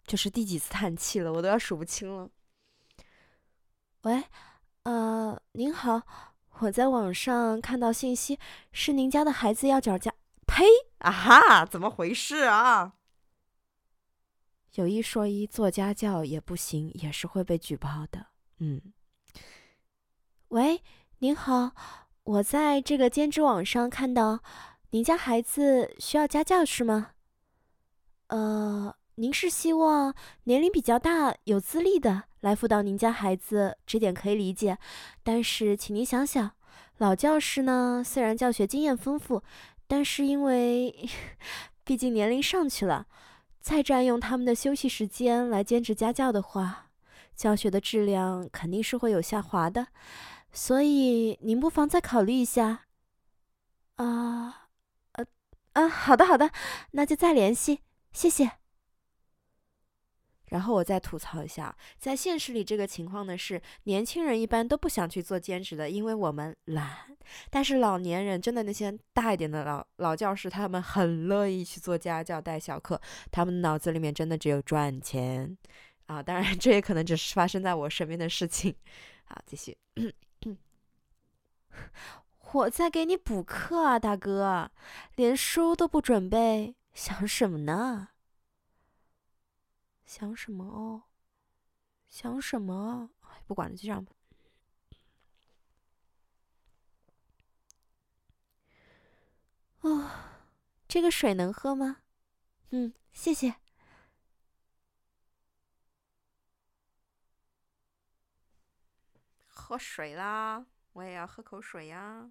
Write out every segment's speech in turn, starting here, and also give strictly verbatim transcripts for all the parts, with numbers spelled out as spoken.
就是第几次叹气了，我都要数不清了。喂，呃，您好，我在网上看到信息，是您家的孩子要找家，呸！啊哈，怎么回事啊？有一说一，做家教也不行，也是会被举报的。嗯，喂，您好，我在这个兼职网上看到，您家孩子需要家教是吗？呃，您是希望年龄比较大、有资历的来辅导您家孩子，这点可以理解。但是，请您想想，老教师呢，虽然教学经验丰富，但是因为毕竟年龄上去了，再占用他们的休息时间来兼职家教的话，教学的质量肯定是会有下滑的。所以，您不妨再考虑一下。啊，呃，啊，好的，好的，那就再联系，谢谢。然后我再吐槽一下，在现实里这个情况呢是，年轻人一般都不想去做兼职的，因为我们懒。但是老年人，真的那些大一点的老老教师，他们很乐意去做家教、带小课，他们脑子里面真的只有赚钱啊！当然，这也可能只是发生在我身边的事情。好，继续。我在给你补课啊，大哥，连书都不准备，想什么呢？想什么哦？想什么？哎，不管了，就这样吧。哦，这个水能喝吗？嗯，谢谢。喝水啦，我也要喝口水呀。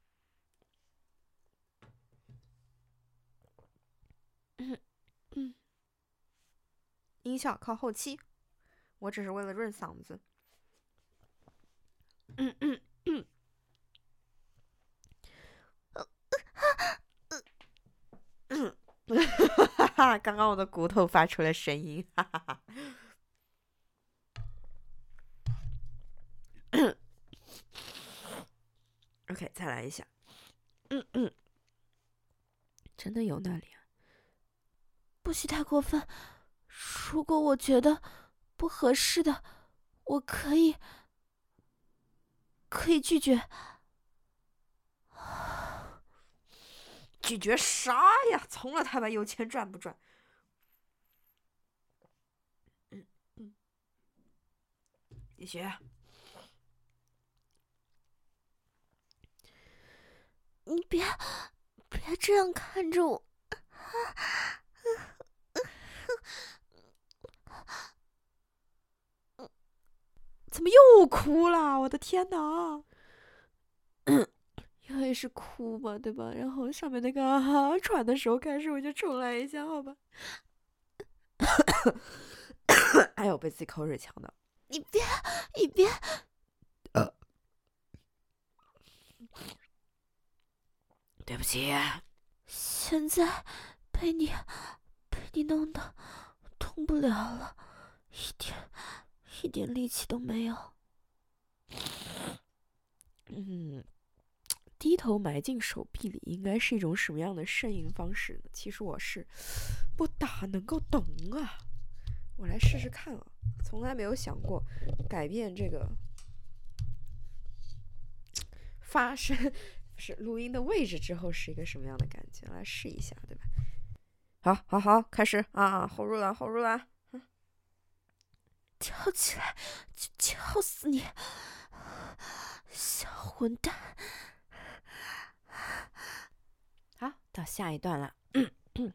嗯嗯，音效靠后期，我只是为了润嗓子。嗯嗯嗯，哈哈，刚刚我的骨头发出了声音，哈哈哈。OK，再来一下。嗯嗯，真的有那里啊？不许太过分。如果我觉得不合适的，我可以可以拒绝。拒绝啥呀？从了他妈有钱赚不赚？嗯嗯，继续。你别别这样看着我。怎么又哭了？我的天哪！因为是哭嘛，对吧？然后上面那个啊喘的时候开始，我就重来一下，好吧？哎呦，被自己口水呛到。你别，你别，呃，对不起。现在被你被你弄得动不了了，一点一点力气都没有。嗯，低头埋进手臂里，应该是一种什么样的呻吟方式呢？其实我是不大能够懂啊。我来试试看啊，从来没有想过改变这个发声不是录音的位置之后是一个什么样的感觉，来试一下，对吧？好，好，好，开始啊！后入了，后入了，跳起来，跳死你，小混蛋！好，到下一段了。嗯嗯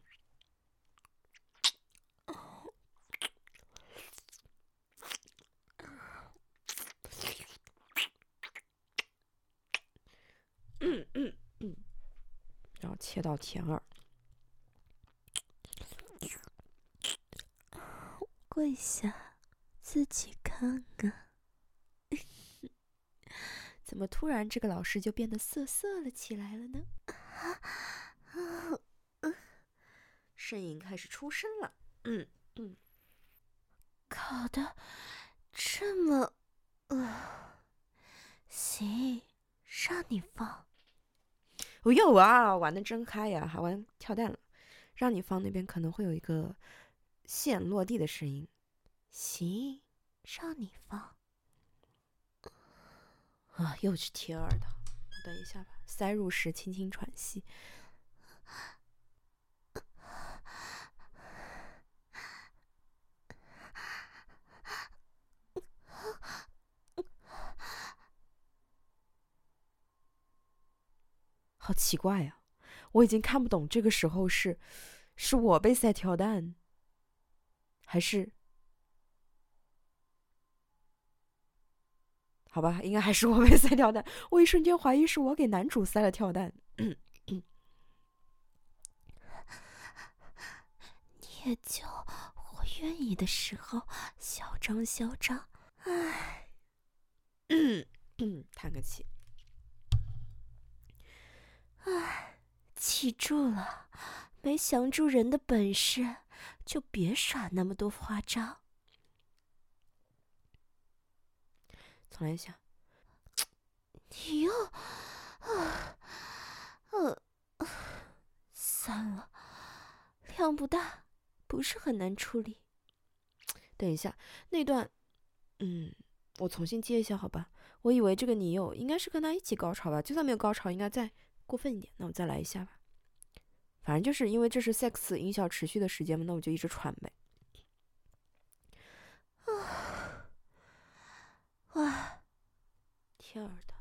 嗯嗯嗯，然后切到甜耳，跪下，自己看看。怎么突然这个老师就变得涩涩了起来了呢？呻吟开始出声了。嗯嗯，搞得这么……呃，行，让你放。哦哟啊，玩的真嗨呀，还玩跳蛋了。让你放那边可能会有一个线落地的声音。行，让你放。啊，又是贴耳的，等一下吧，塞入时轻轻喘息。好奇怪呀、啊，我已经看不懂这个时候是是我被塞跳蛋，还是好吧，应该还是我被塞跳蛋。我一瞬间怀疑是我给男主塞了跳蛋。你也就我愿意的时候嚣张嚣张。唉，叹个气。唉，记住了，没降住人的本事，就别耍那么多花招。重来一下。你又……啊，呃，算了，量不大，不是很难处理。等一下，那段，嗯，我重新接一下，好吧？我以为这个你有应该是跟他一起高潮吧，就算没有高潮，应该再过分一点。那我再来一下吧。反正就是因为这是 sex 音效持续的时间嘛，那我就一直喘呗。啊，哇，天儿的。